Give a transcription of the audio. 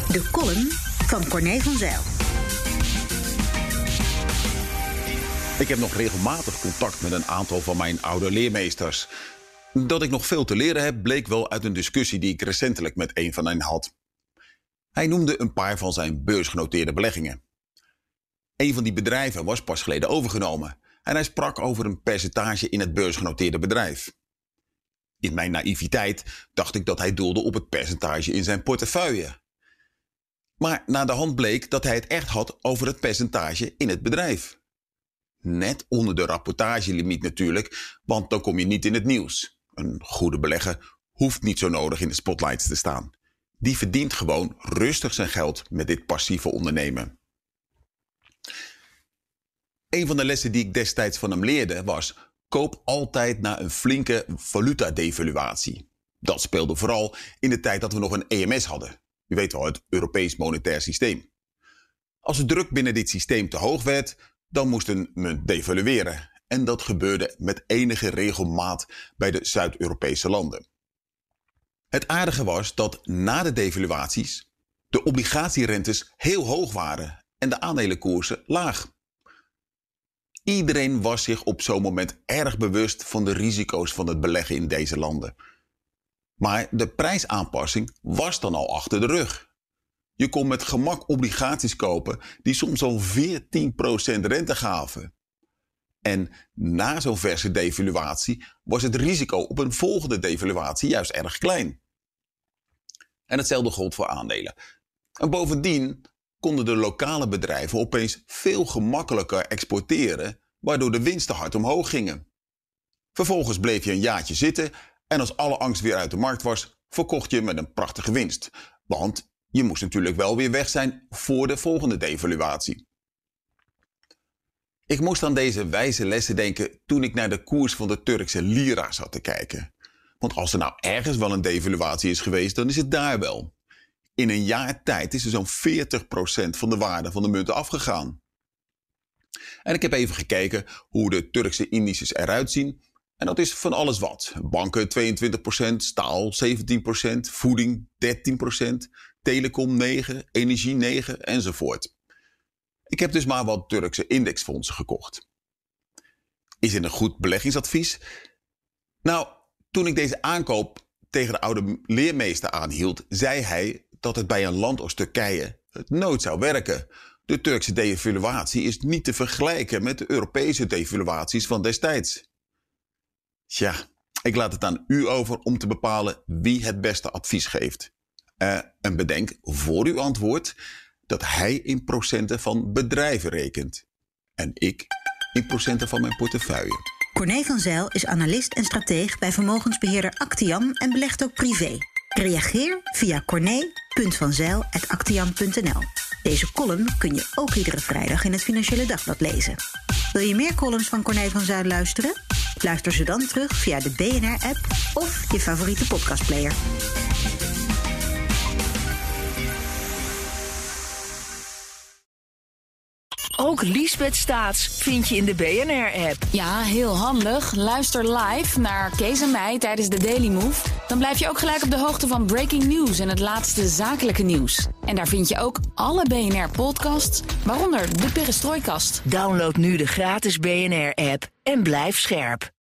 De column van Corné van Zijl. Ik heb nog regelmatig contact met een aantal van mijn oude leermeesters. Dat ik nog veel te leren heb, bleek wel uit een discussie die ik recentelijk met een van hen had. Hij noemde een paar van zijn beursgenoteerde beleggingen. Een van die bedrijven was pas geleden overgenomen en hij sprak over een percentage in het beursgenoteerde bedrijf. In mijn naïviteit dacht ik dat hij doelde op het percentage in zijn portefeuille. Maar na de hand bleek dat hij het echt had over het percentage in het bedrijf. Net onder de rapportagelimiet natuurlijk, want dan kom je niet in het nieuws. Een goede belegger hoeft niet zo nodig in de spotlights te staan. Die verdient gewoon rustig zijn geld met dit passieve ondernemen. Een van de lessen die ik destijds van hem leerde was: koop altijd na een flinke valutadevaluatie. Dat speelde vooral in de tijd dat we nog een EMS hadden. U weet wel, het Europees Monetair Systeem. Als de druk binnen dit systeem te hoog werd, dan moest een munt devalueren. En dat gebeurde met enige regelmaat bij de Zuid-Europese landen. Het aardige was dat na de devaluaties de obligatierentes heel hoog waren en de aandelenkoersen laag. Iedereen was zich op zo'n moment erg bewust van de risico's van het beleggen in deze landen. Maar de prijsaanpassing was dan al achter de rug. Je kon met gemak obligaties kopen die soms al 14% rente gaven. En na zo'n verse devaluatie was het risico op een volgende devaluatie juist erg klein. En hetzelfde gold voor aandelen. En bovendien konden de lokale bedrijven opeens veel gemakkelijker exporteren, waardoor de winsten hard omhoog gingen. Vervolgens bleef je een jaartje zitten en als alle angst weer uit de markt was, verkocht je met een prachtige winst. Want je moest natuurlijk wel weer weg zijn voor de volgende devaluatie. Ik moest aan deze wijze lessen denken toen ik naar de koers van de Turkse lira zat te kijken. Want als er nou ergens wel een devaluatie is geweest, dan is het daar wel. In een jaar tijd is er zo'n 40% van de waarde van de munten afgegaan. En ik heb even gekeken hoe de Turkse indices eruit zien. En dat is van alles wat. Banken 22%, staal 17%, voeding 13%, telecom 9%, energie 9% enzovoort. Ik heb dus maar wat Turkse indexfondsen gekocht. Is dit een goed beleggingsadvies? Nou, toen ik deze aankoop tegen de oude leermeester aanhield, zei hij dat het bij een land als Turkije het nooit zou werken. De Turkse devaluatie is niet te vergelijken met de Europese devaluaties van destijds. Tja, ik laat het aan u over om te bepalen wie het beste advies geeft. En bedenk voor uw antwoord dat hij in procenten van bedrijven rekent. En ik in procenten van mijn portefeuille. Corné van Zijl is analist en strateeg bij vermogensbeheerder Actiam en belegt ook privé. Reageer via corné.vanzijl@actiam.nl. Deze column kun je ook iedere vrijdag in het Financiële Dagblad lezen. Wil je meer columns van Corné van Zijl luisteren? Luister ze dan terug via de BNR-app of je favoriete podcastplayer. Ook Liesbeth Staats vind je in de BNR-app. Ja, heel handig. Luister live naar Kees en mij tijdens de Daily Move. Dan blijf je ook gelijk op de hoogte van breaking news en het laatste zakelijke nieuws. En daar vind je ook alle BNR-podcasts, waaronder de Perestrooikast. Download nu de gratis BNR-app en blijf scherp.